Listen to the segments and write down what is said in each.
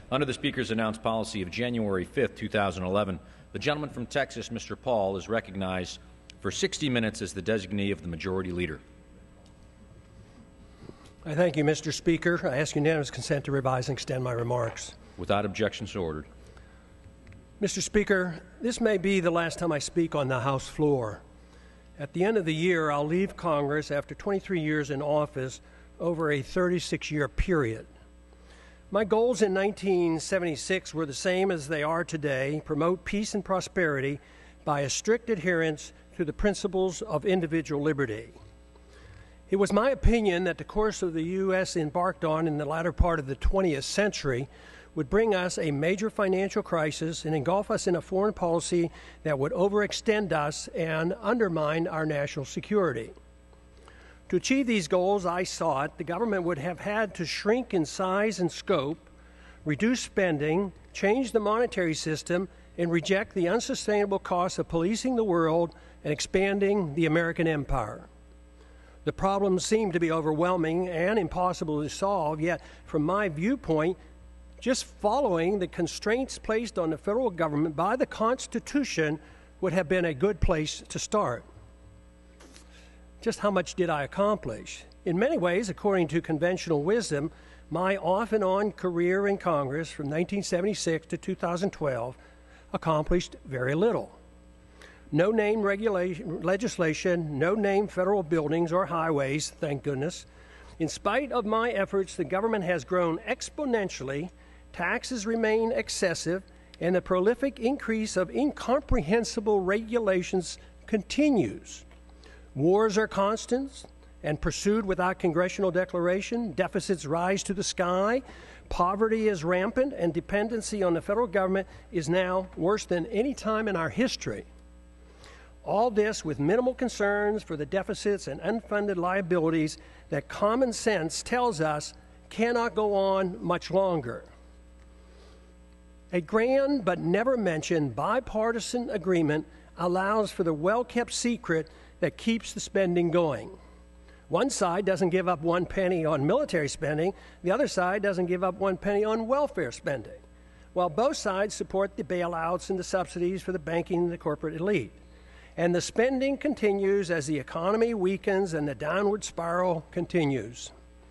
Under the Speaker's announced policy of January 5, 2011, the gentleman from Texas, Mr. Paul, is recognized for 60 minutes as the designee of the Majority Leader. I thank you, Mr. Speaker. I ask unanimous consent to revise and extend my remarks. Without objection, so ordered. Mr. Speaker, this may be the last time I speak on the House floor. At the end of the year, I'll leave Congress after 23 years in office over a 36-year period. My goals in 1976 were the same as they are today: promote peace and prosperity by a strict adherence to the principles of individual liberty. It was my opinion that the course of the U.S. embarked on in the latter part of the 20th century would bring us a major financial crisis and engulf us in a foreign policy that would overextend us and undermine our national security. To achieve these goals, I sought, the government would have had to shrink in size and scope, reduce spending, change the monetary system, and reject the unsustainable costs of policing the world and expanding the American empire. The problems seemed to be overwhelming and impossible to solve, yet from my viewpoint, just following the constraints placed on the federal government by the Constitution would have been a good place to start. Just how much did I accomplish? In many ways, according to conventional wisdom, my off and on career in Congress from 1976 to 2012 accomplished very little. No name legislation, no name federal buildings or highways, thank goodness. In spite of my efforts, the government has grown exponentially, taxes remain excessive, and the prolific increase of incomprehensible regulations continues. Wars are constant and pursued without congressional declaration. Deficits rise to the sky. Poverty is rampant, and dependency on the federal government is now worse than any time in our history. All this with minimal concerns for the deficits and unfunded liabilities that common sense tells us cannot go on much longer. A grand but never mentioned bipartisan agreement allows for the well-kept secret that keeps the spending going. One side doesn't give up 1 penny on military spending, the other side doesn't give up 1 penny on welfare spending, while both sides support the bailouts and the subsidies for the banking and the corporate elite. And the spending continues as the economy weakens and the downward spiral continues.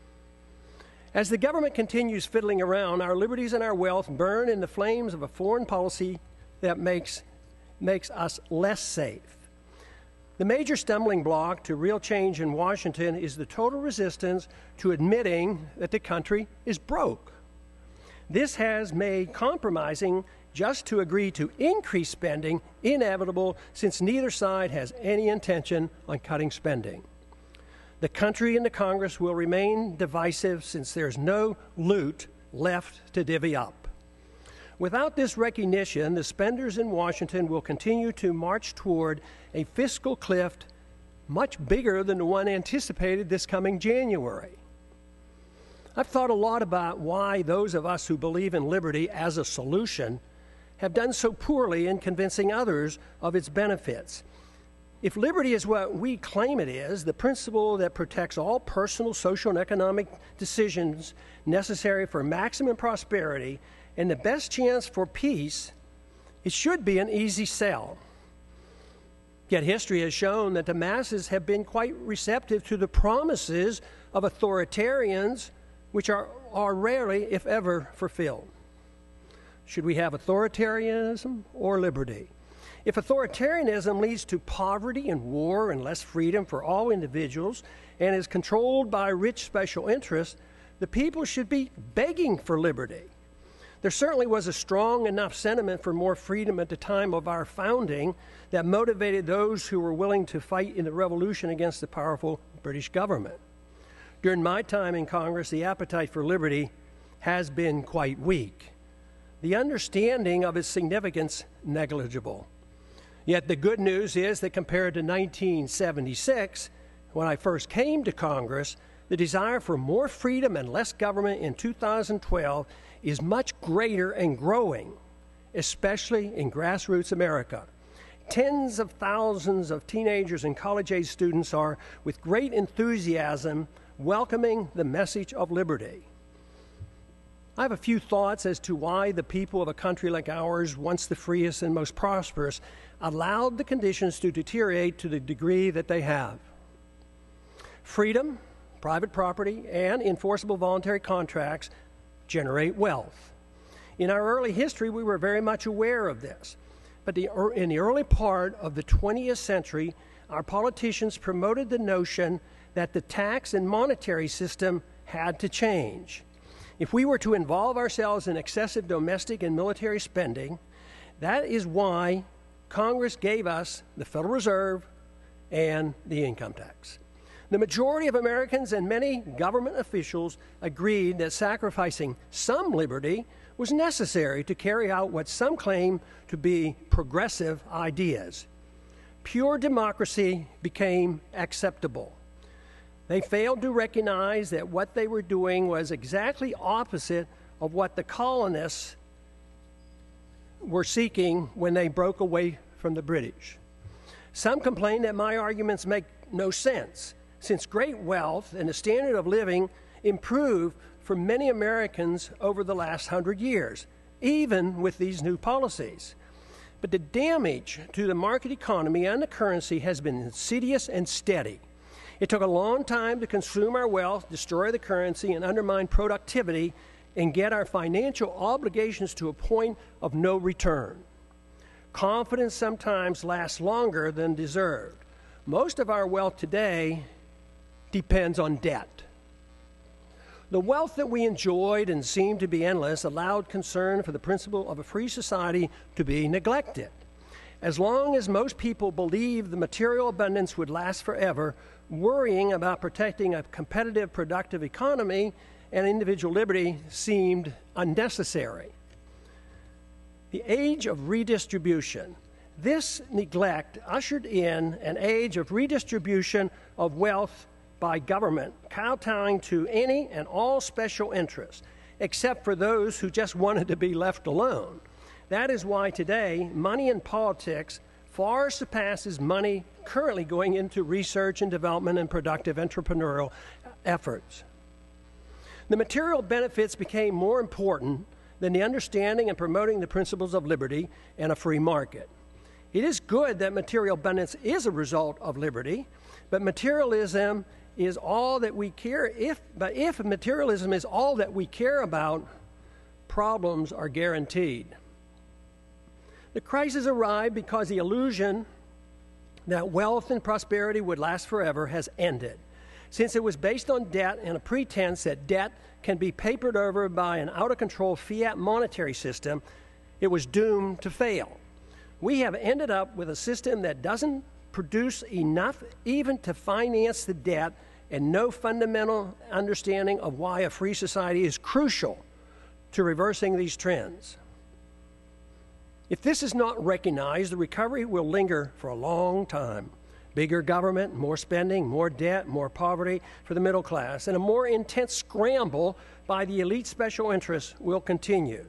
As the government continues fiddling around, our liberties and our wealth burn in the flames of a foreign policy that makes us less safe. The major stumbling block to real change in Washington is the total resistance to admitting that the country is broke. This has made compromising just to agree to increase spending inevitable, since neither side has any intention on cutting spending. The country and the Congress will remain divisive since there's no loot left to divvy up. Without this recognition, the spenders in Washington will continue to march toward a fiscal cliff much bigger than the one anticipated this coming January. I've thought a lot about why those of us who believe in liberty as a solution have done so poorly in convincing others of its benefits. If liberty is what we claim it is, the principle that protects all personal, social, and economic decisions necessary for maximum prosperity and the best chance for peace, it should be an easy sell. Yet history has shown that the masses have been quite receptive to the promises of authoritarians, which are rarely, if ever, fulfilled. Should we have authoritarianism or liberty? If authoritarianism leads to poverty and war and less freedom for all individuals and is controlled by rich special interests, the people should be begging for liberty. There certainly was a strong enough sentiment for more freedom at the time of our founding that motivated those who were willing to fight in the revolution against the powerful British government. During my time in Congress, the appetite for liberty has been quite weak. The understanding of its significance negligible. Yet the good news is that compared to 1976, when I first came to Congress, the desire for more freedom and less government in 2012 is much greater and growing, especially in grassroots America. Tens of thousands of teenagers and college-age students are, with great enthusiasm, welcoming the message of liberty. I have a few thoughts as to why the people of a country like ours, once the freest and most prosperous, allowed the conditions to deteriorate to the degree that they have. Freedom, private property, and enforceable voluntary contracts generate wealth. In our early history, we were very much aware of this. But in the early part of the 20th century, our politicians promoted the notion that the tax and monetary system had to change. If we were to involve ourselves in excessive domestic and military spending, that is why Congress gave us the Federal Reserve and the income tax. The majority of Americans and many government officials agreed that sacrificing some liberty was necessary to carry out what some claim to be progressive ideas. Pure democracy became acceptable. They failed to recognize that what they were doing was exactly opposite of what the colonists were seeking when they broke away from the British. Some complain that my arguments make no sense, since great wealth and the standard of living improved for many Americans over the last 100 years, even with these new policies. But the damage to the market economy and the currency has been insidious and steady. It took a long time to consume our wealth, destroy the currency, and undermine productivity, and get our financial obligations to a point of no return. Confidence sometimes lasts longer than deserved. Most of our wealth today depends on debt. The wealth that we enjoyed and seemed to be endless allowed concern for the principle of a free society to be neglected. As long as most people believed the material abundance would last forever, worrying about protecting a competitive, productive economy and individual liberty seemed unnecessary. The age of redistribution. This neglect ushered in an age of redistribution of wealth by government, kowtowing to any and all special interests, except for those who just wanted to be left alone. That is why today, money in politics far surpasses money currently going into research and development and productive entrepreneurial efforts. The material benefits became more important than the understanding and promoting the principles of liberty and a free market. It is good that material abundance is a result of liberty, but materialism is all that we care. If materialism is all that we care about, problems are guaranteed. The crisis arrived because the illusion that wealth and prosperity would last forever has ended. Since it was based on debt and a pretense that debt can be papered over by an out-of-control fiat monetary system, it was doomed to fail. We have ended up with a system that doesn't produce enough even to finance the debt, and no fundamental understanding of why a free society is crucial to reversing these trends. If this is not recognized, the recovery will linger for a long time. Bigger government, more spending, more debt, more poverty for the middle class, and a more intense scramble by the elite special interests will continue.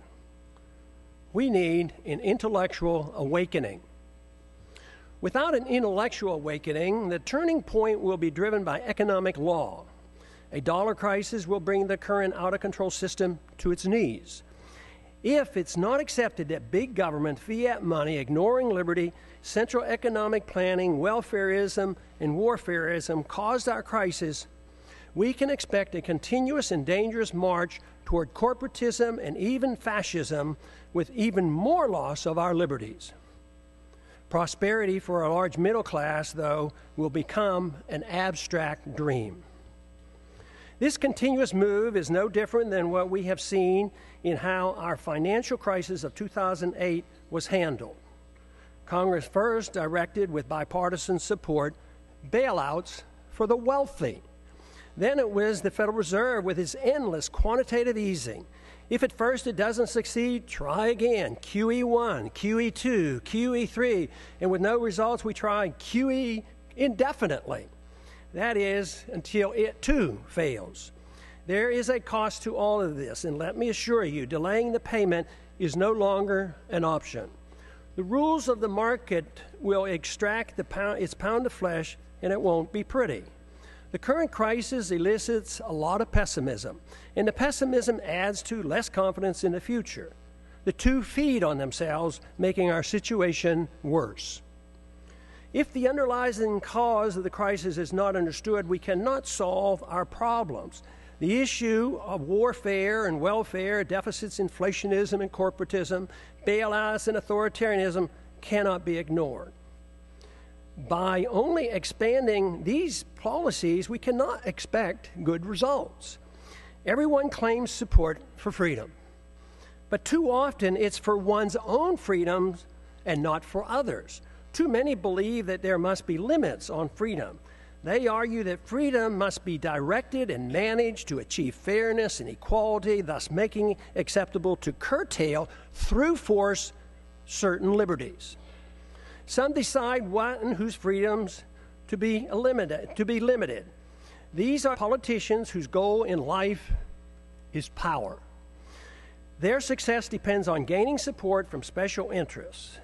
We need an intellectual awakening. Without an intellectual awakening, the turning point will be driven by economic law. A dollar crisis will bring the current out-of-control system to its knees. If it's not accepted that big government, fiat money, ignoring liberty, central economic planning, welfareism, and warfareism caused our crisis, we can expect a continuous and dangerous march toward corporatism and even fascism, with even more loss of our liberties. Prosperity for a large middle class, though, will become an abstract dream. This continuous move is no different than what we have seen in how our financial crisis of 2008 was handled. Congress first directed, with bipartisan support, bailouts for the wealthy. Then it was the Federal Reserve with its endless quantitative easing. If at first it doesn't succeed, try again. QE1, QE2, QE3, and with no results, we try QE indefinitely. That is, until it too fails. There is a cost to all of this, and let me assure you, delaying the payment is no longer an option. The rules of the market will extract its pound of flesh, and it won't be pretty. The current crisis elicits a lot of pessimism, and the pessimism adds to less confidence in the future. The two feed on themselves, making our situation worse. If the underlying cause of the crisis is not understood, we cannot solve our problems. The issue of warfare and welfare, deficits, inflationism and corporatism, bailouts and authoritarianism cannot be ignored. By only expanding these policies, we cannot expect good results. Everyone claims support for freedom, but too often it's for one's own freedoms and not for others. Too many believe that there must be limits on freedom. They argue that freedom must be directed and managed to achieve fairness and equality, thus making it acceptable to curtail through force certain liberties. Some decide what and whose freedoms to be limited. These are politicians whose goal in life is power. Their success depends on gaining support from special interests.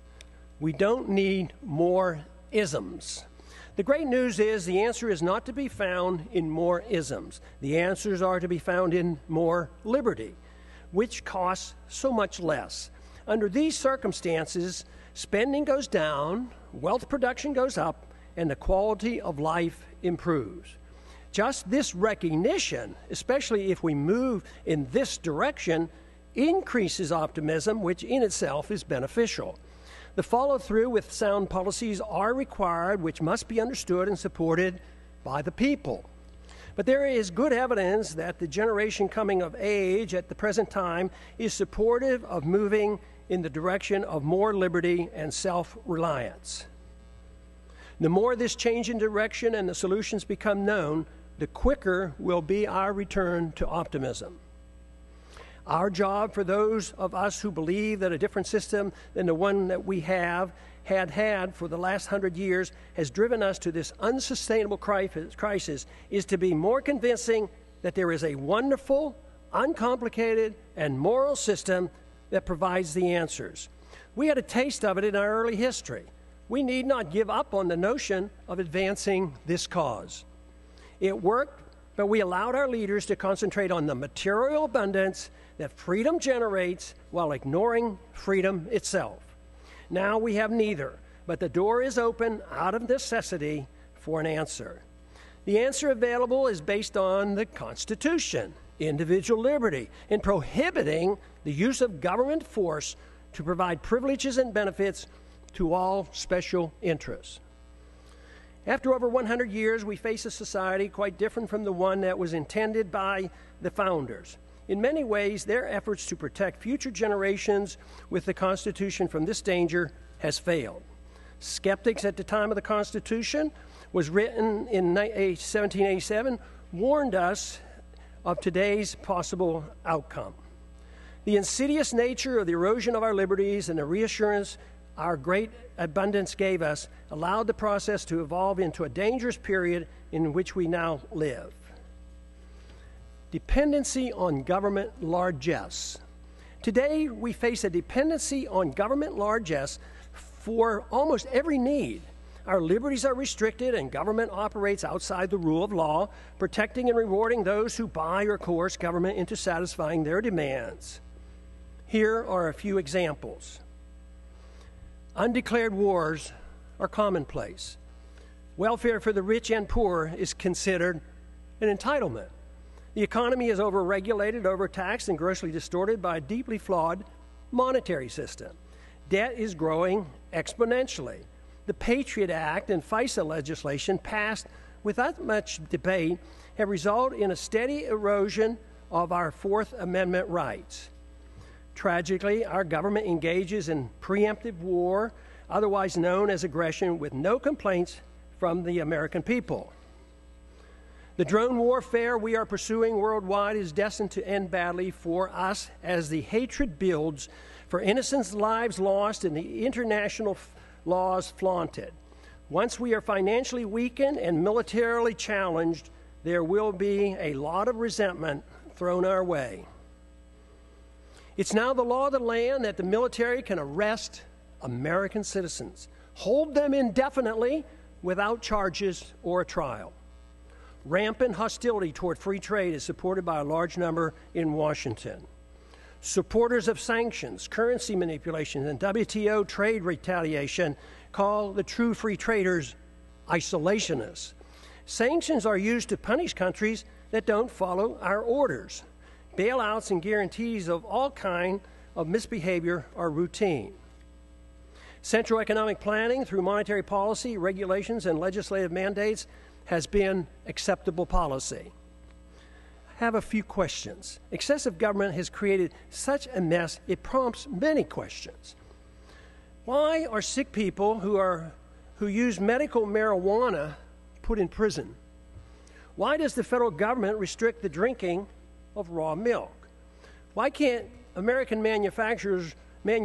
We don't need more isms. The great news is the answer is not to be found in more isms. The answers are to be found in more liberty, which costs so much less. Under these circumstances, spending goes down, wealth production goes up, and the quality of life improves. Just this recognition, especially if we move in this direction, increases optimism, which in itself is beneficial. The follow-through with sound policies are required, which must be understood and supported by the people. But there is good evidence that the generation coming of age at the present time is supportive of moving in the direction of more liberty and self-reliance. The more this change in direction and the solutions become known, the quicker will be our return to optimism. Our job, for those of us who believe that a different system than the one that we had for the last 100 years has driven us to this unsustainable crisis, is to be more convincing that there is a wonderful, uncomplicated, and moral system that provides the answers. We had a taste of it in our early history. We need not give up on the notion of advancing this cause. It worked, but we allowed our leaders to concentrate on the material abundance that freedom generates while ignoring freedom itself. Now we have neither, but the door is open out of necessity for an answer. The answer available is based on the Constitution, individual liberty, in prohibiting the use of government force to provide privileges and benefits to all special interests. After over 100 years, we face a society quite different from the one that was intended by the founders. In many ways, their efforts to protect future generations with the Constitution from this danger has failed. Skeptics at the time of the Constitution, was written in 1787, warned us of today's possible outcome. The insidious nature of the erosion of our liberties and the reassurance our great abundance gave us allowed the process to evolve into a dangerous period in which we now live. Dependency on government largesse. Today, we face a dependency on government largesse for almost every need. Our liberties are restricted and government operates outside the rule of law, protecting and rewarding those who buy or coerce government into satisfying their demands. Here are a few examples. Undeclared wars are commonplace. Welfare for the rich and poor is considered an entitlement. The economy is overregulated, overtaxed, and grossly distorted by a deeply flawed monetary system. Debt is growing exponentially. The Patriot Act and FISA legislation passed without much debate have resulted in a steady erosion of our Fourth Amendment rights. Tragically, our government engages in preemptive war, otherwise known as aggression, with no complaints from the American people. The drone warfare we are pursuing worldwide is destined to end badly for us as the hatred builds for innocent lives lost and the international laws flaunted. Once we are financially weakened and militarily challenged, there will be a lot of resentment thrown our way. It's now the law of the land that the military can arrest American citizens, hold them indefinitely without charges or a trial. Rampant hostility toward free trade is supported by a large number in Washington. Supporters of sanctions, currency manipulation, and WTO trade retaliation call the true free traders isolationists. Sanctions are used to punish countries that don't follow our orders. Bailouts and guarantees of all kinds of misbehavior are routine. Central economic planning through monetary policy, regulations, and legislative mandates has been acceptable policy. I have a few questions. Excessive government has created such a mess, it prompts many questions. Why are sick people who use medical marijuana put in prison? Why does the federal government restrict the drinking of raw milk? Why can't American manufacturers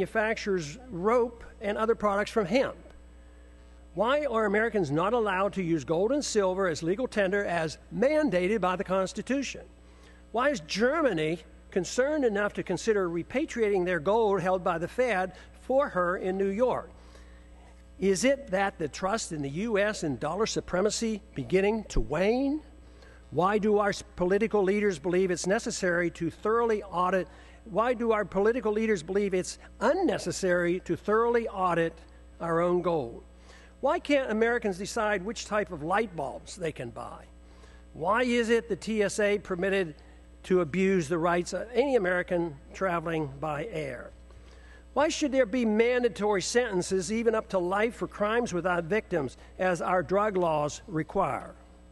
rope and other products from hemp? Why are Americans not allowed to use gold and silver as legal tender as mandated by the Constitution? Why is Germany concerned enough to consider repatriating their gold held by the Fed for her in New York? Is it that the trust in the U.S. and dollar supremacy beginning to wane? Why do our political leaders believe it's necessary to thoroughly audit? Why do our political leaders believe it's unnecessary to thoroughly audit our own gold? Why can't Americans decide which type of light bulbs they can buy? Why is it the TSA permitted to abuse the rights of any American traveling by air? Why should there be mandatory sentences, even up to life, for crimes without victims, as our drug laws require?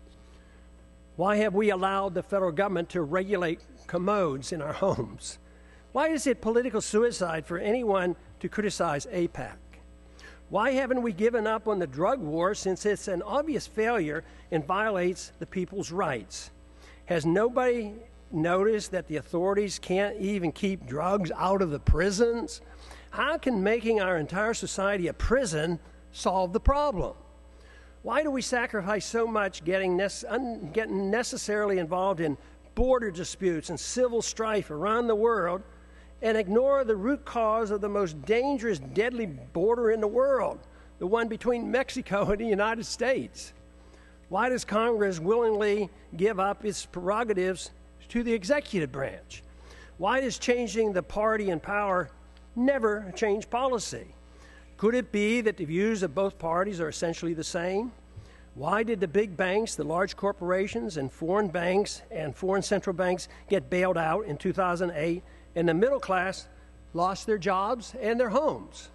Why have we allowed the federal government to regulate commodes in our homes? Why is it political suicide for anyone to criticize AIPAC? Why haven't we given up on the drug war, since it's an obvious failure and violates the people's rights? Has nobody noticed that the authorities can't even keep drugs out of the prisons? How can making our entire society a prison solve the problem? Why do we sacrifice so much getting necessarily involved in border disputes and civil strife around the world and ignore the root cause of the most dangerous, deadly border in the world, the one between Mexico and the United States? Why does Congress willingly give up its prerogatives to the executive branch? Why does changing the party in power never change policy? Could it be that the views of both parties are essentially the same? Why did the big banks, the large corporations, and foreign banks and foreign central banks get bailed out in 2008, and the middle class lost their jobs and their homes?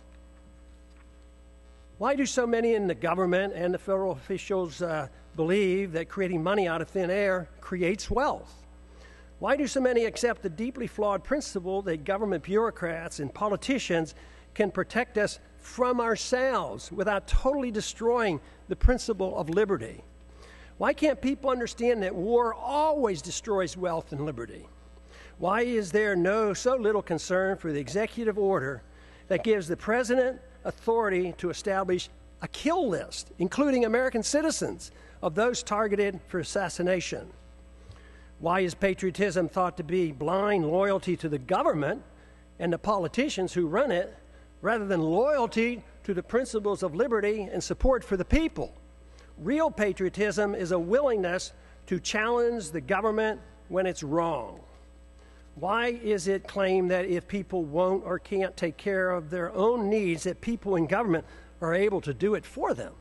Why do so many in the government and the federal officials believe that creating money out of thin air creates wealth? Why do so many accept the deeply flawed principle that government bureaucrats and politicians can protect us from ourselves without totally destroying the principle of liberty? Why can't people understand that war always destroys wealth and liberty? Why is there so little concern for the executive order that gives the president authority to establish a kill list, including American citizens, of those targeted for assassination? Why is patriotism thought to be blind loyalty to the government and the politicians who run it, rather than loyalty to the principles of liberty and support for the people? Real patriotism is a willingness to challenge the government when it's wrong. Why is it claimed that if people won't or can't take care of their own needs, that people in government are able to do it for them?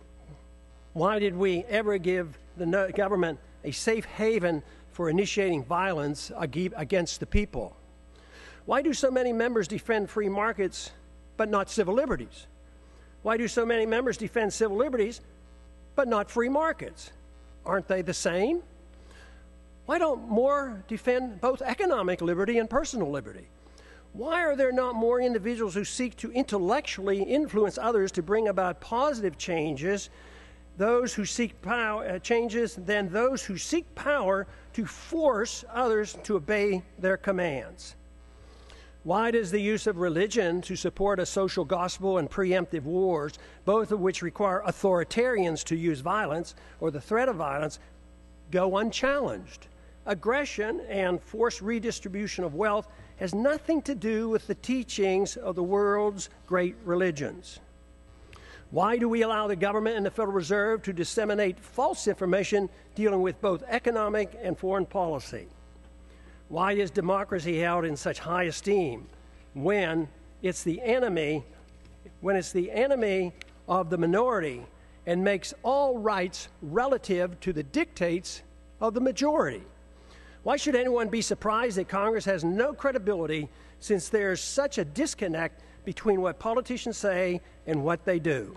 Why did we ever give the government a safe haven for initiating violence against the people? Why do so many members defend free markets but not civil liberties? Why do so many members defend civil liberties but not free markets? Aren't they the same? Why don't more defend both economic liberty and personal liberty? Why are there not more individuals who seek to intellectually influence others to bring about positive changes, those who seek changes, than those who seek power to force others to obey their commands? Why does the use of religion to support a social gospel and preemptive wars, both of which require authoritarians to use violence or the threat of violence, go unchallenged? Aggression and forced redistribution of wealth has nothing to do with the teachings of the world's great religions. Why do we allow the government and the Federal Reserve to disseminate false information dealing with both economic and foreign policy? Why is democracy held in such high esteem when it's the enemy of the minority and makes all rights relative to the dictates of the majority? Why should anyone be surprised that Congress has no credibility since there's such a disconnect between what politicians say and what they do?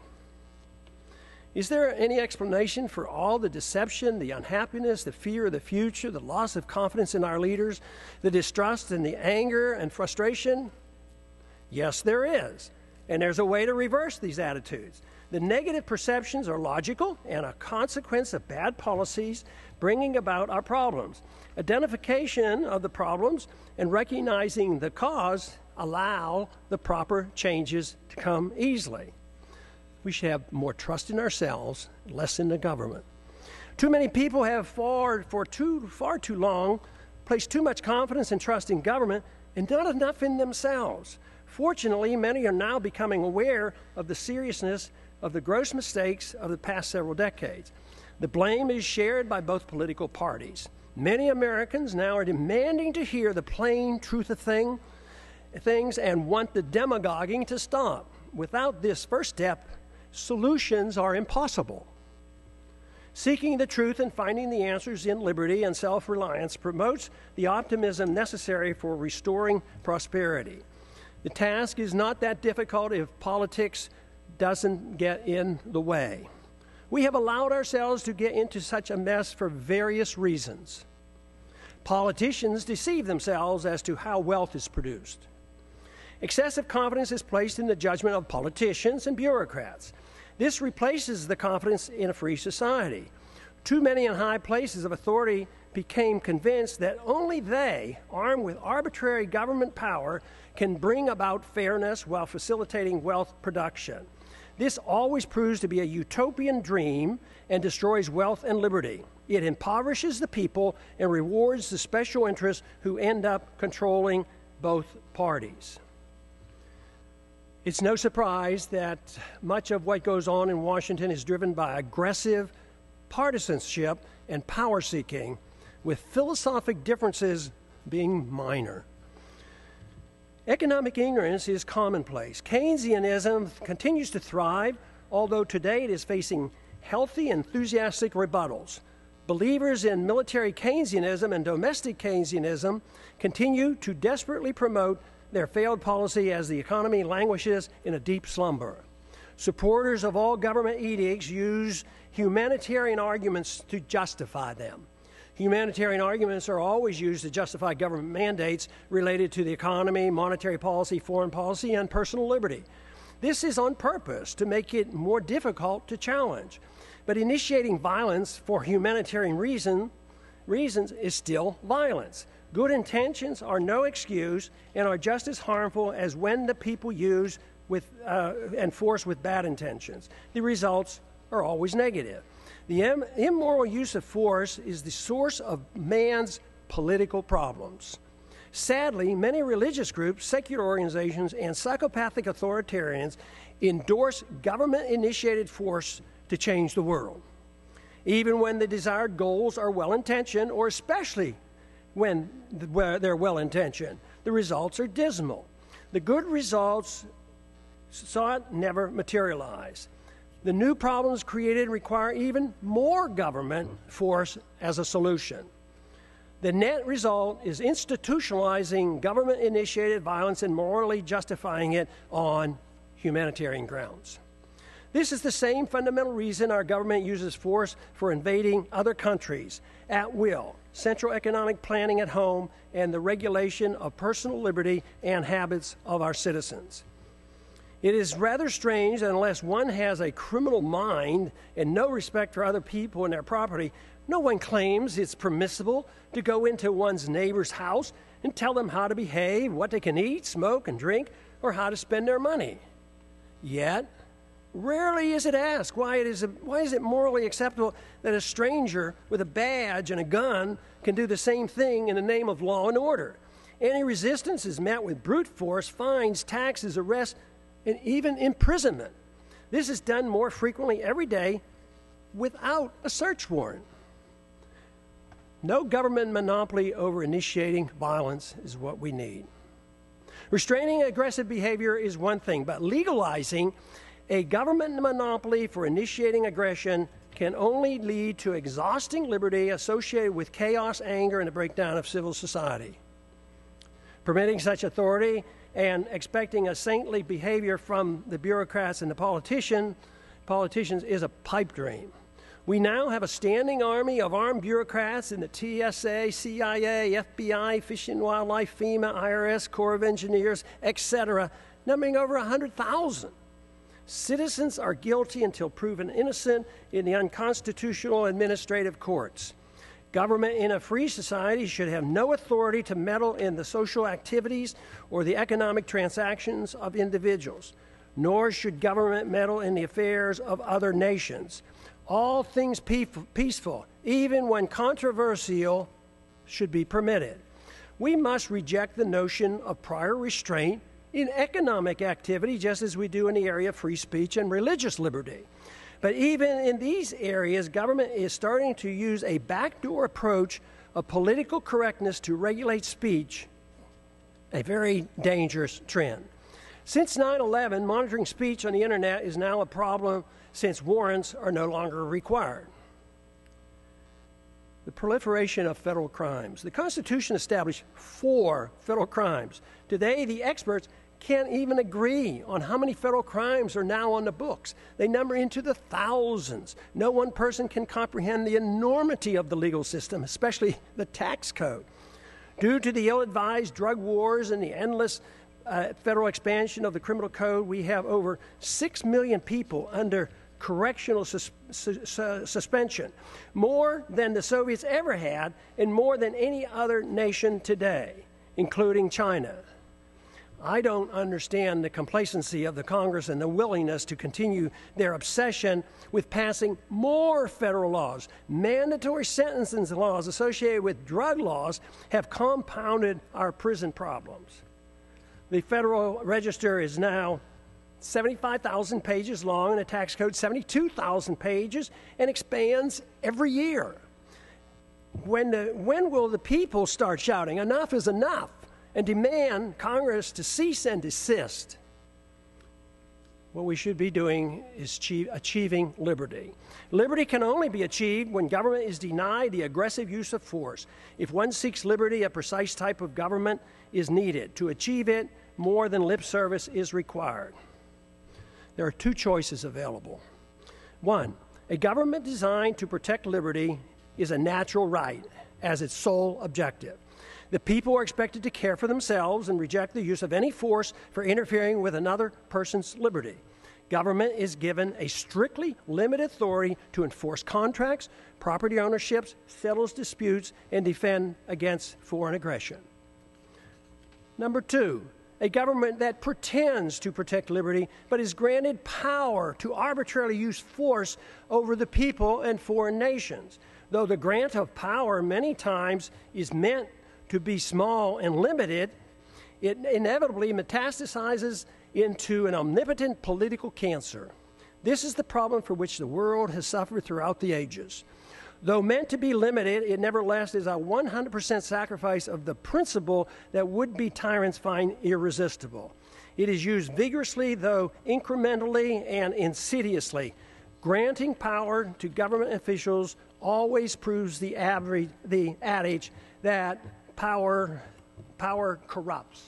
Is there any explanation for all the deception, the unhappiness, the fear of the future, the loss of confidence in our leaders, the distrust and the anger and frustration? Yes, there is. And there's a way to reverse these attitudes. The negative perceptions are logical and a consequence of bad policies bringing about our problems. Identification of the problems and recognizing the cause allow the proper changes to come easily. We should have more trust in ourselves, less in the government. Too many people have far too long placed too much confidence and trust in government and not enough in themselves. Fortunately, many are now becoming aware of the seriousness of the gross mistakes of the past several decades. The blame is shared by both political parties. Many Americans now are demanding to hear the plain truth of things and want the demagoguing to stop. Without this first step, solutions are impossible. Seeking the truth and finding the answers in liberty and self-reliance promotes the optimism necessary for restoring prosperity. The task is not that difficult if politics doesn't get in the way. We have allowed ourselves to get into such a mess for various reasons. Politicians deceive themselves as to how wealth is produced. Excessive confidence is placed in the judgment of politicians and bureaucrats. This replaces the confidence in a free society. Too many in high places of authority became convinced that only they, armed with arbitrary government power, can bring about fairness while facilitating wealth production. This always proves to be a utopian dream and destroys wealth and liberty. It impoverishes the people and rewards the special interests who end up controlling both parties. It's no surprise that much of what goes on in Washington is driven by aggressive partisanship and power seeking, with philosophic differences being minor. Economic ignorance is commonplace. Keynesianism continues to thrive, although today it is facing healthy, enthusiastic rebuttals. Believers in military Keynesianism and domestic Keynesianism continue to desperately promote their failed policy as the economy languishes in a deep slumber. Supporters of all government edicts use humanitarian arguments to justify them. Humanitarian arguments are always used to justify government mandates related to the economy, monetary policy, foreign policy, and personal liberty. This is on purpose to make it more difficult to challenge. But initiating violence for humanitarian reasons is still violence. Good intentions are no excuse and are just as harmful as when the people use and force with bad intentions. The results are always negative. The immoral use of force is the source of man's political problems. Sadly, many religious groups, secular organizations, and psychopathic authoritarians endorse government-initiated force to change the world. Even when the desired goals are well-intentioned, or especially when they're well-intentioned, the results are dismal. The good results sought never materialize. The new problems created require even more government force as a solution. The net result is institutionalizing government-initiated violence and morally justifying it on humanitarian grounds. This is the same fundamental reason our government uses force for invading other countries at will, central economic planning at home, and the regulation of personal liberty and habits of our citizens. It is rather strange that unless one has a criminal mind and no respect for other people and their property, no one claims it's permissible to go into one's neighbor's house and tell them how to behave, what they can eat, smoke, and drink, or how to spend their money. Yet, rarely is it asked why is it morally acceptable that a stranger with a badge and a gun can do the same thing in the name of law and order. Any resistance is met with brute force, fines, taxes, arrests, and even imprisonment. This is done more frequently every day without a search warrant. No government monopoly over initiating violence is what we need. Restraining aggressive behavior is one thing, but legalizing a government monopoly for initiating aggression can only lead to exhausting liberty associated with chaos, anger, and a breakdown of civil society. Permitting such authority and expecting a saintly behavior from the bureaucrats and the politicians is a pipe dream. We now have a standing army of armed bureaucrats in the TSA, CIA, FBI, Fish and Wildlife, FEMA, IRS, Corps of Engineers, etc., numbering over 100,000. Citizens are guilty until proven innocent in the unconstitutional administrative courts. Government in a free society should have no authority to meddle in the social activities or the economic transactions of individuals, nor should government meddle in the affairs of other nations. All things peaceful, even when controversial, should be permitted. We must reject the notion of prior restraint in economic activity, just as we do in the area of free speech and religious liberty. But even in these areas, government is starting to use a backdoor approach of political correctness to regulate speech, a very dangerous trend. Since 9/11, monitoring speech on the internet is now a problem since warrants are no longer required. The proliferation of federal crimes. The Constitution established 4 federal crimes. Today, the experts can't even agree on how many federal crimes are now on the books. They number into the thousands. No one person can comprehend the enormity of the legal system, especially the tax code. Due to the ill-advised drug wars and the endless federal expansion of the criminal code, we have over 6 million people under correctional suspension, more than the Soviets ever had and more than any other nation today, including China. I don't understand the complacency of the Congress and the willingness to continue their obsession with passing more federal laws. Mandatory sentencing laws associated with drug laws have compounded our prison problems. The Federal Register is now 75,000 pages long, and the tax code 72,000 pages, and expands every year. When will the people start shouting, "Enough is enough," and demand Congress to cease and desist? What we should be doing is achieving liberty. Liberty can only be achieved when government is denied the aggressive use of force. If one seeks liberty, a precise type of government is needed. To achieve it, more than lip service is required. There are 2 choices available. 1, a government designed to protect liberty is a natural right as its sole objective. The people are expected to care for themselves and reject the use of any force for interfering with another person's liberty. Government is given a strictly limited authority to enforce contracts, property ownerships, settles disputes, and defend against foreign aggression. Number 2, a government that pretends to protect liberty but is granted power to arbitrarily use force over the people and foreign nations. Though the grant of power many times is meant to be small and limited, it inevitably metastasizes into an omnipotent political cancer. This is the problem for which the world has suffered throughout the ages. Though meant to be limited, it nevertheless is a 100% sacrifice of the principle that would-be tyrants find irresistible. It is used vigorously, though incrementally and insidiously. Granting power to government officials always proves the adage that power corrupts.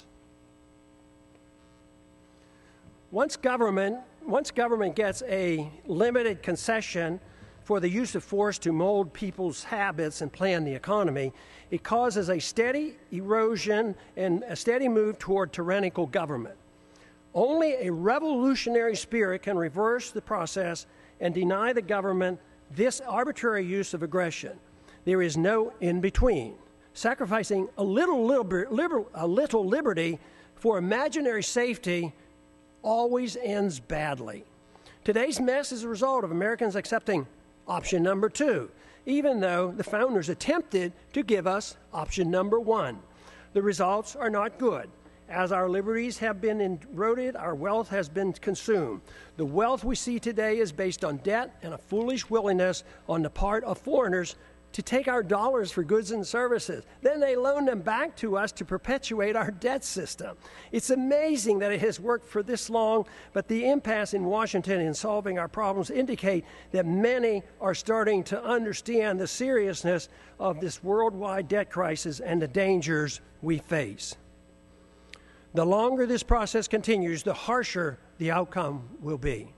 Once government gets a limited concession for the use of force to mold people's habits and plan the economy, it causes a steady erosion and a steady move toward tyrannical government. Only a revolutionary spirit can reverse the process and deny the government this arbitrary use of aggression. There is no in-between. Sacrificing a little liberty for imaginary safety always ends badly. Today's mess is a result of Americans accepting option number 2, even though the founders attempted to give us option number 1. The results are not good. As our liberties have been eroded, our wealth has been consumed. The wealth we see today is based on debt and a foolish willingness on the part of foreigners to take our dollars for goods and services. Then they loan them back to us to perpetuate our debt system. It's amazing that it has worked for this long, but the impasse in Washington in solving our problems indicate that many are starting to understand the seriousness of this worldwide debt crisis and the dangers we face. The longer this process continues, the harsher the outcome will be.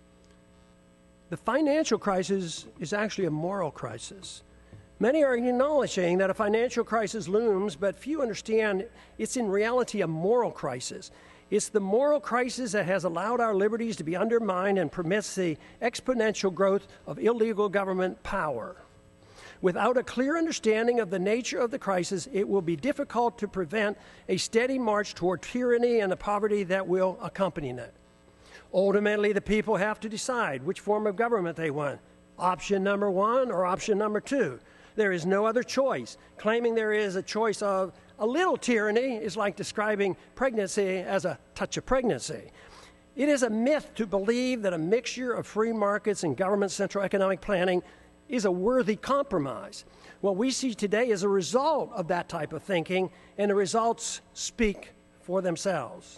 The financial crisis is actually a moral crisis. Many are acknowledging that a financial crisis looms, but few understand it's in reality a moral crisis. It's the moral crisis that has allowed our liberties to be undermined and permits the exponential growth of illegal government power. Without a clear understanding of the nature of the crisis, it will be difficult to prevent a steady march toward tyranny and the poverty that will accompany it. Ultimately, the people have to decide which form of government they want, option number 1 or option number 2. There is no other choice. Claiming there is a choice of a little tyranny is like describing pregnancy as a touch of pregnancy. It is a myth to believe that a mixture of free markets and government central economic planning is a worthy compromise. What we see today is a result of that type of thinking, and the results speak for themselves.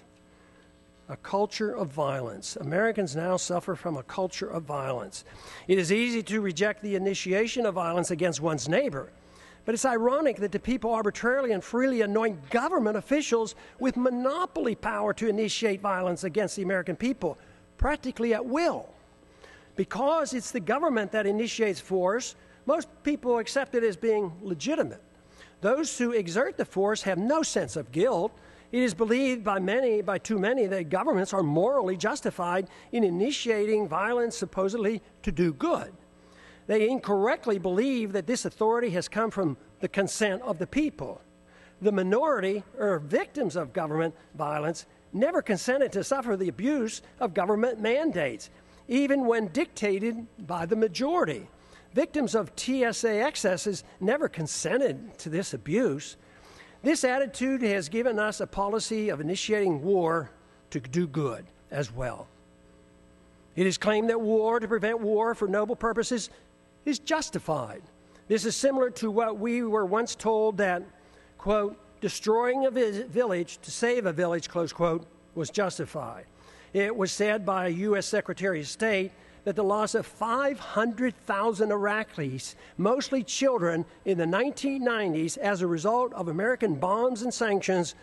A culture of violence. Americans now suffer from a culture of violence. It is easy to reject the initiation of violence against one's neighbor, but it's ironic that the people arbitrarily and freely anoint government officials with monopoly power to initiate violence against the American people, practically at will. Because it's the government that initiates force, most people accept it as being legitimate. Those who exert the force have no sense of guilt. It is believed by too many, that governments are morally justified in initiating violence supposedly to do good. They incorrectly believe that this authority has come from the consent of the people. The minority, or victims of government violence, never consented to suffer the abuse of government mandates, even when dictated by the majority. Victims of TSA excesses never consented to this abuse. This attitude has given us a policy of initiating war to do good as well. It is claimed that war to prevent war for noble purposes is justified. This is similar to what we were once told that, quote, destroying a village to save a village, close quote, was justified. It was said by a U.S. Secretary of State that the loss of 500,000 Iraqis, mostly children, in the 1990s as a result of American bombs and sanctions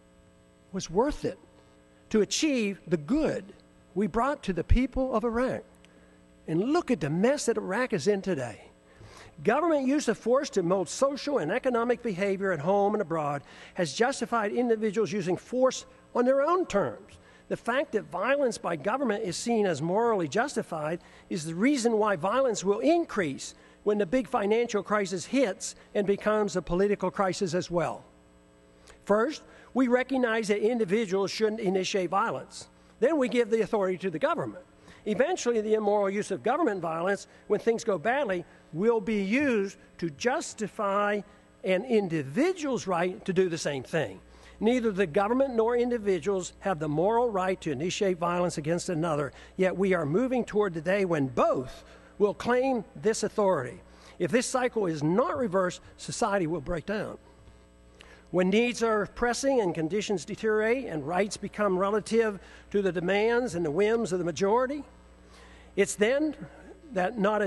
was worth it to achieve the good we brought to the people of Iraq. And look at the mess that Iraq is in today. Government use of force to mold social and economic behavior at home and abroad has justified individuals using force on their own terms. The fact that violence by government is seen as morally justified is the reason why violence will increase when the big financial crisis hits and becomes a political crisis as well. First, we recognize that individuals shouldn't initiate violence. Then we give the authority to the government. Eventually, the immoral use of government violence, when things go badly, will be used to justify an individual's right to do the same thing. Neither the government nor individuals have the moral right to initiate violence against another, yet we are moving toward the day when both will claim this authority. If this cycle is not reversed, society will break down. When needs are pressing and conditions deteriorate and rights become relative to the demands and the whims of the majority, it's then not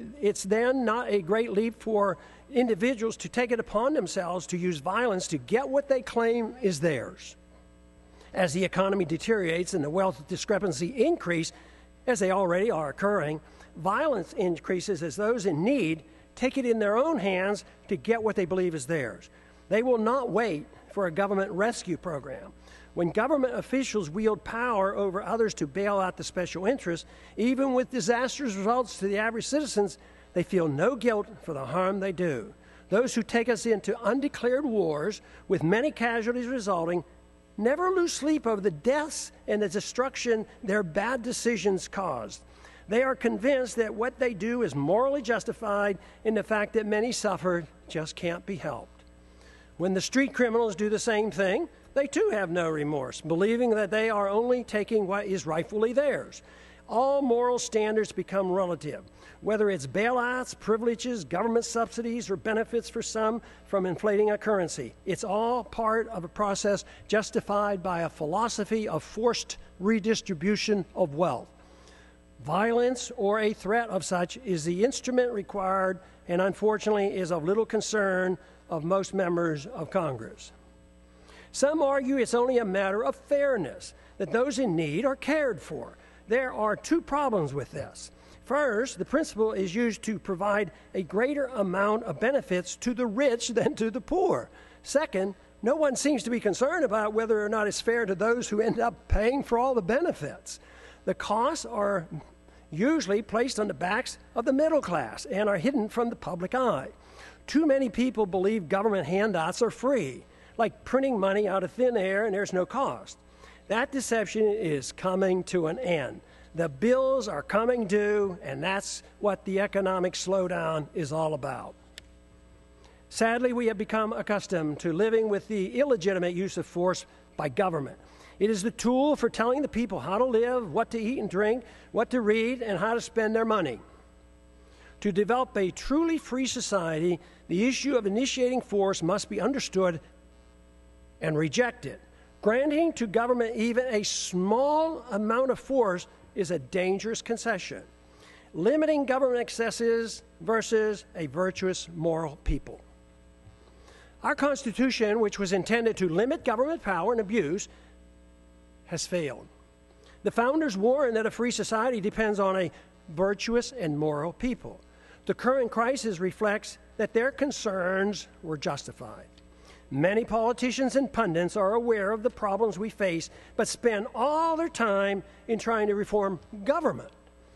a great leap for individuals to take it upon themselves to use violence to get what they claim is theirs. As the economy deteriorates and the wealth discrepancy increase, as they already are occurring, violence increases as those in need take it in their own hands to get what they believe is theirs. They will not wait for a government rescue program. When government officials wield power over others to bail out the special interests, even with disastrous results to the average citizens, they feel no guilt for the harm they do. Those who take us into undeclared wars, with many casualties resulting, never lose sleep over the deaths and the destruction their bad decisions caused. They are convinced that what they do is morally justified, and the fact that many suffer just can't be helped. When the street criminals do the same thing, They too have no remorse, believing that they are only taking what is rightfully theirs. All moral standards become relative, whether it's bailouts, privileges, government subsidies, or benefits for some from inflating a currency. It's all part of a process justified by a philosophy of forced redistribution of wealth. Violence or a threat of such is the instrument required and unfortunately is of little concern of most members of Congress. Some argue it's only a matter of fairness, that those in need are cared for. There are two problems with this. First, the principle is used to provide a greater amount of benefits to the rich than to the poor. Second, no one seems to be concerned about whether or not it's fair to those who end up paying for all the benefits. The costs are usually placed on the backs of the middle class and are hidden from the public eye. Too many people believe government handouts are free, like printing money out of thin air and there's no cost. That deception is coming to an end. The bills are coming due, and that's what the economic slowdown is all about. Sadly, we have become accustomed to living with the illegitimate use of force by government. It is the tool for telling the people how to live, what to eat and drink, what to read, and how to spend their money. To develop a truly free society, the issue of initiating force must be understood and rejected. Granting to government even a small amount of force is a dangerous concession. Limiting government excesses versus a virtuous moral people. Our Constitution, which was intended to limit government power and abuse, has failed. The founders warned that a free society depends on a virtuous and moral people. The current crisis reflects that their concerns were justified. Many politicians and pundits are aware of the problems we face, but spend all their time in trying to reform government.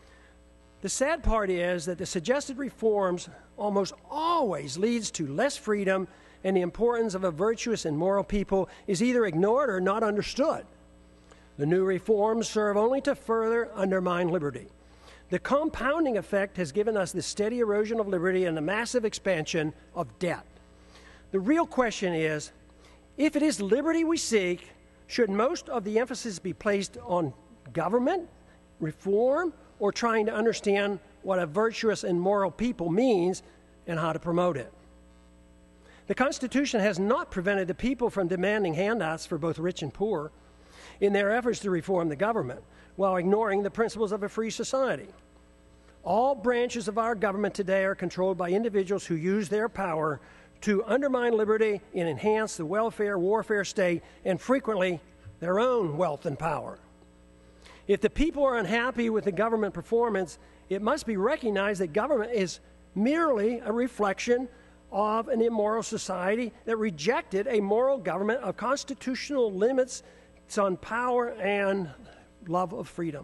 The sad part is that the suggested reforms almost always leads to less freedom, and the importance of a virtuous and moral people is either ignored or not understood. The new reforms serve only to further undermine liberty. The compounding effect has given us the steady erosion of liberty and the massive expansion of debt. The real question is, if it is liberty we seek, should most of the emphasis be placed on government, reform, or trying to understand what a virtuous and moral people means and how to promote it? The Constitution has not prevented the people from demanding handouts for both rich and poor in their efforts to reform the government, while ignoring the principles of a free society. All branches of our government today are controlled by individuals who use their power to undermine liberty and enhance the welfare warfare state and frequently their own wealth and power. If the people are unhappy with the government performance, it must be recognized that government is merely a reflection of an immoral society that rejected a moral government of constitutional limits on power and love of freedom.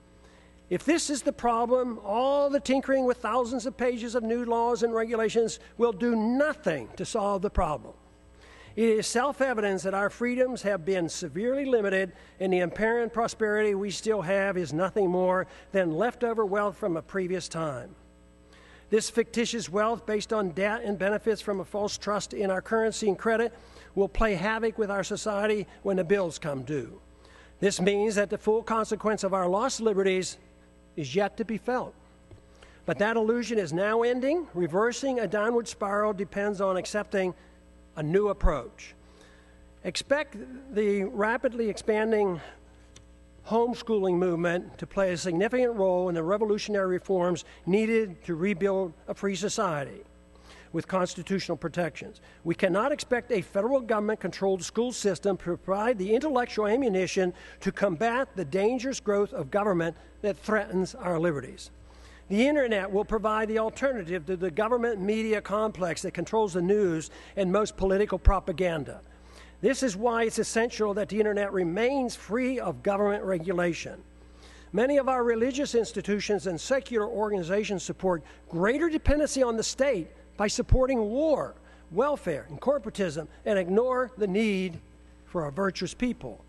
If this is the problem, all the tinkering with thousands of pages of new laws and regulations will do nothing to solve the problem. It is self-evident that our freedoms have been severely limited, and the apparent prosperity we still have is nothing more than leftover wealth from a previous time. This fictitious wealth based on debt and benefits from a false trust in our currency and credit will play havoc with our society when the bills come due. This means that the full consequence of our lost liberties is yet to be felt. But that illusion is now ending. Reversing a downward spiral depends on accepting a new approach. Expect the rapidly expanding homeschooling movement to play a significant role in the revolutionary reforms needed to rebuild a free society with constitutional protections. We cannot expect a federal government-controlled school system to provide the intellectual ammunition to combat the dangerous growth of government that threatens our liberties. The Internet will provide the alternative to the government media complex that controls the news and most political propaganda. This is why it's essential that the Internet remains free of government regulation. Many of our religious institutions and secular organizations support greater dependency on the state by supporting war, welfare, and corporatism, and ignore the need for a virtuous people.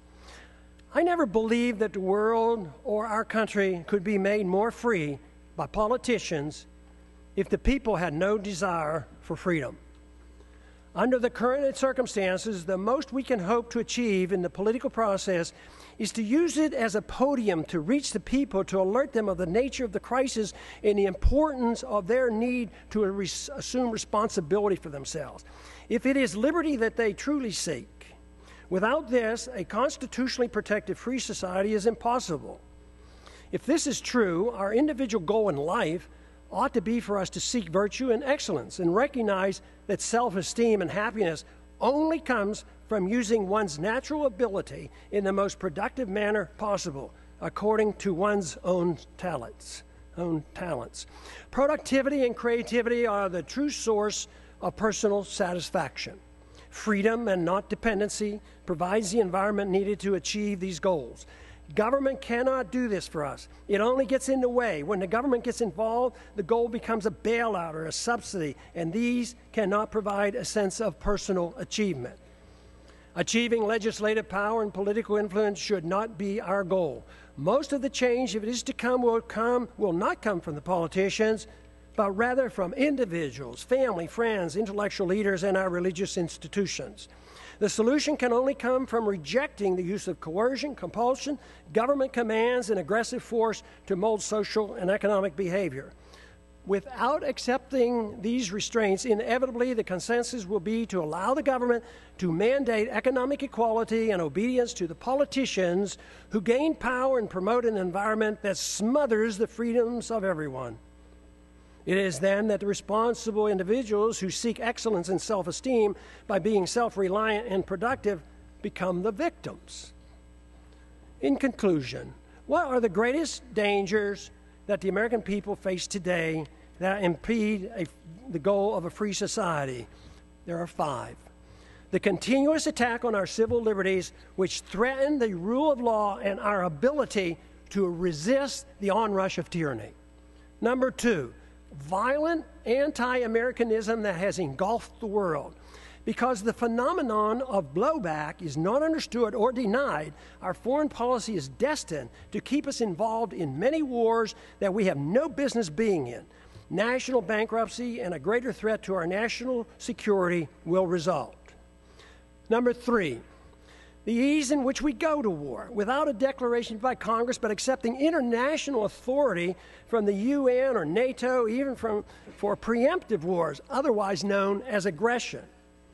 I never believed that the world or our country could be made more free by politicians if the people had no desire for freedom. Under the current circumstances, the most we can hope to achieve in the political process is to use it as a podium to reach the people, to alert them of the nature of the crisis and the importance of their need to assume responsibility for themselves. If it is liberty that they truly seek, without this, a constitutionally protected free society is impossible. If this is true, our individual goal in life ought to be for us to seek virtue and excellence and recognize that self-esteem and happiness only comes from using one's natural ability in the most productive manner possible, according to one's own talents. Productivity and creativity are the true source of personal satisfaction. Freedom and not dependency provides the environment needed to achieve these goals. Government cannot do this for us. It only gets in the way. When the government gets involved, the goal becomes a bailout or a subsidy, and these cannot provide a sense of personal achievement. Achieving legislative power and political influence should not be our goal. Most of the change, if it is to come, will not come from the politicians, but rather from individuals, family, friends, intellectual leaders, and our religious institutions. The solution can only come from rejecting the use of coercion, compulsion, government commands, and aggressive force to mold social and economic behavior. Without accepting these restraints, inevitably the consensus will be to allow the government to mandate economic equality and obedience to the politicians who gain power and promote an environment that smothers the freedoms of everyone. It is then that the responsible individuals who seek excellence and self-esteem by being self-reliant and productive become the victims. In conclusion, what are the greatest dangers that the American people face today that impede the goal of a free society? There are 5. The continuous attack on our civil liberties, which threaten the rule of law and our ability to resist the onrush of tyranny. Number 2, violent anti-Americanism that has engulfed the world. Because the phenomenon of blowback is not understood or denied, our foreign policy is destined to keep us involved in many wars that we have no business being in. National bankruptcy and a greater threat to our national security will result. Number 3, the ease in which we go to war, without a declaration by Congress, but accepting international authority from the UN or NATO, even for preemptive wars, otherwise known as aggression.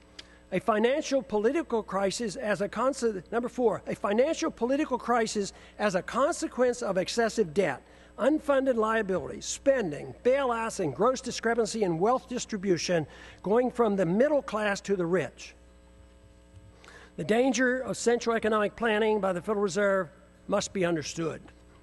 A financial political crisis as a Number 4, a financial political crisis as a consequence of excessive debt, unfunded liabilities, spending, bailouts, and gross discrepancy in wealth distribution, going from the middle class to the rich. The danger of central economic planning by the Federal Reserve must be understood.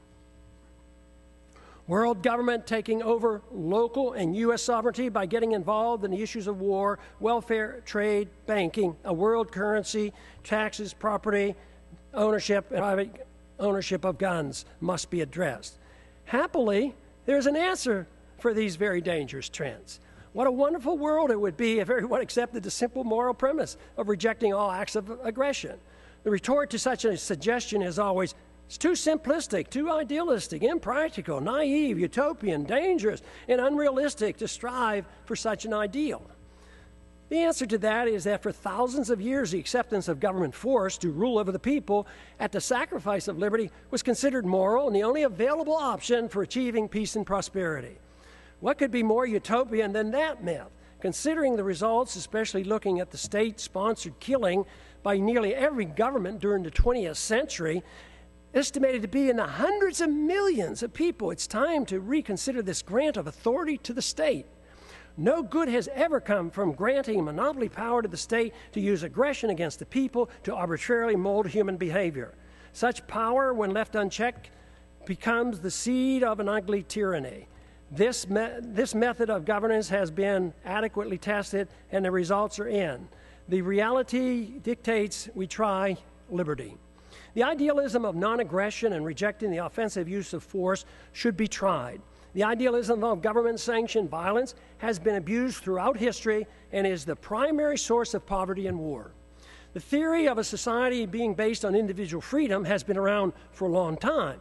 World government taking over local and U.S. sovereignty by getting involved in the issues of war, welfare, trade, banking, a world currency, taxes, property, ownership, and private ownership of guns must be addressed. Happily, there's an answer for these very dangerous trends. What a wonderful world it would be if everyone accepted the simple moral premise of rejecting all acts of aggression. The retort to such a suggestion is always, it's too simplistic, too idealistic, impractical, naive, utopian, dangerous, and unrealistic to strive for such an ideal. The answer to that is that for thousands of years, the acceptance of government force to rule over the people at the sacrifice of liberty was considered moral and the only available option for achieving peace and prosperity. What could be more utopian than that myth? Considering the results, especially looking at the state-sponsored killing by nearly every government during the 20th century, estimated to be in the hundreds of millions of people, it's time to reconsider this grant of authority to the state. No good has ever come from granting monopoly power to the state to use aggression against the people to arbitrarily mold human behavior. Such power, when left unchecked, becomes the seed of an ugly tyranny. This method of governance has been adequately tested, and the results are in. The reality dictates we try liberty. The idealism of non-aggression and rejecting the offensive use of force should be tried. The idealism of government-sanctioned violence has been abused throughout history and is the primary source of poverty and war. The theory of a society being based on individual freedom has been around for a long time.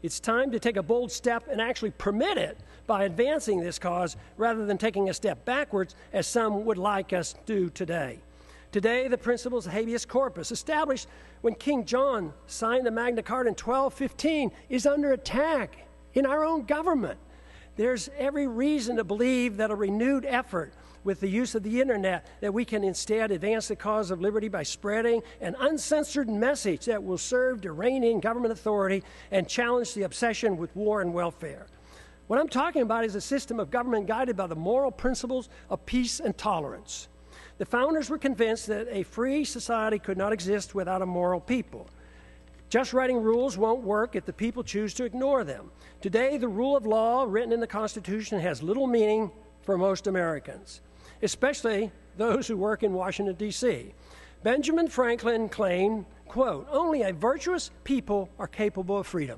It's time to take a bold step and actually permit it by advancing this cause rather than taking a step backwards, as some would like us to do today. Today, the principles of habeas corpus, established when King John signed the Magna Carta in 1215, is under attack in our own government. There's every reason to believe that a renewed effort with the use of the internet, that we can instead advance the cause of liberty by spreading an uncensored message that will serve to rein in government authority and challenge the obsession with war and welfare. What I'm talking about is a system of government guided by the moral principles of peace and tolerance. The founders were convinced that a free society could not exist without a moral people. Just writing rules won't work if the people choose to ignore them. Today, the rule of law written in the Constitution has little meaning for most Americans, especially those who work in Washington, D.C. Benjamin Franklin claimed, quote, "Only a virtuous people are capable of freedom."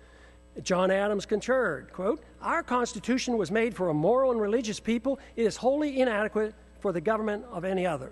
John Adams concurred, quote, "Our Constitution was made for a moral and religious people. It is wholly inadequate for the government of any other."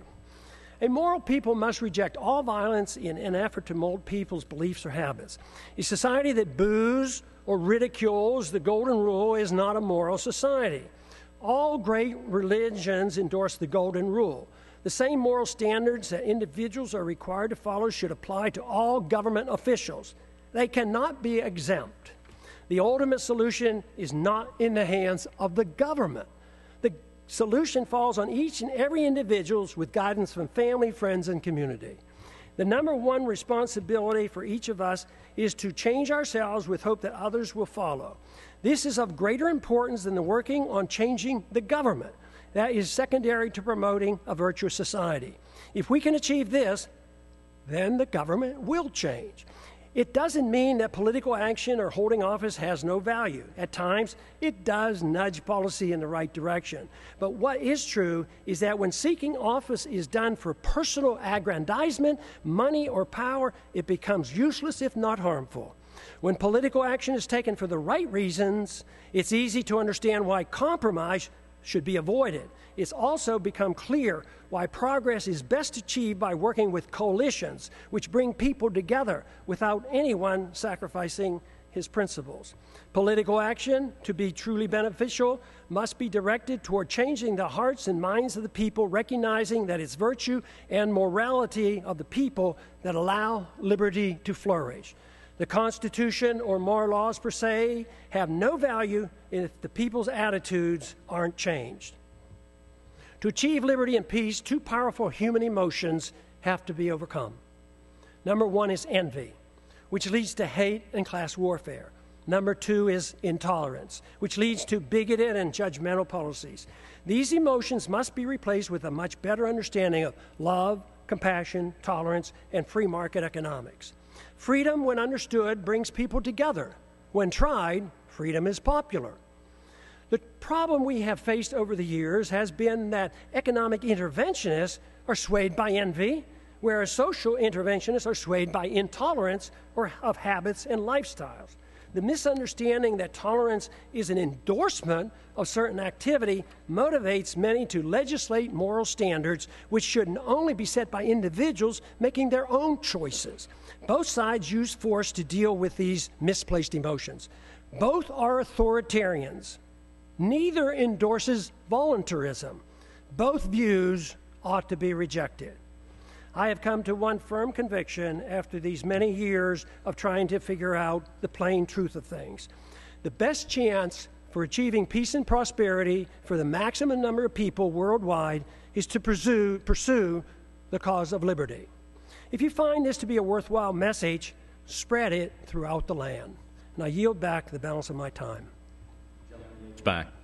A moral people must reject all violence in an effort to mold people's beliefs or habits. A society that boos or ridicules the golden rule is not a moral society. All great religions endorse the golden rule. The same moral standards that individuals are required to follow should apply to all government officials. They cannot be exempt. The ultimate solution is not in the hands of the government. The solution falls on each and every individual with guidance from family, friends, and community. The number one responsibility for each of us is to change ourselves with hope that others will follow. This is of greater importance than the working on changing the government. That is secondary to promoting a virtuous society. If we can achieve this, then the government will change. It doesn't mean that political action or holding office has no value. At times, it does nudge policy in the right direction. But what is true is that when seeking office is done for personal aggrandizement, money, or power, it becomes useless if not harmful. When political action is taken for the right reasons, it's easy to understand why compromise should be avoided. It's also become clear why progress is best achieved by working with coalitions, which bring people together without anyone sacrificing his principles. Political action, to be truly beneficial, must be directed toward changing the hearts and minds of the people, recognizing that it's virtue and morality of the people that allow liberty to flourish. The Constitution or moral laws per se have no value if the people's attitudes aren't changed. To achieve liberty and peace, two powerful human emotions have to be overcome. Number one is envy, which leads to hate and class warfare. Number two is intolerance, which leads to bigoted and judgmental policies. These emotions must be replaced with a much better understanding of love, compassion, tolerance, and free market economics. Freedom, when understood, brings people together. When tried, freedom is popular. The problem we have faced over the years has been that economic interventionists are swayed by envy, whereas social interventionists are swayed by intolerance or of habits and lifestyles. The misunderstanding that tolerance is an endorsement of certain activity motivates many to legislate moral standards which should only be set by individuals making their own choices. Both sides use force to deal with these misplaced emotions. Both are authoritarians. Neither endorses voluntarism. Both views ought to be rejected. I have come to one firm conviction after these many years of trying to figure out the plain truth of things. The best chance for achieving peace and prosperity for the maximum number of people worldwide is to pursue the cause of liberty. If you find this to be a worthwhile message, spread it throughout the land. And I yield back the balance of my time. Back.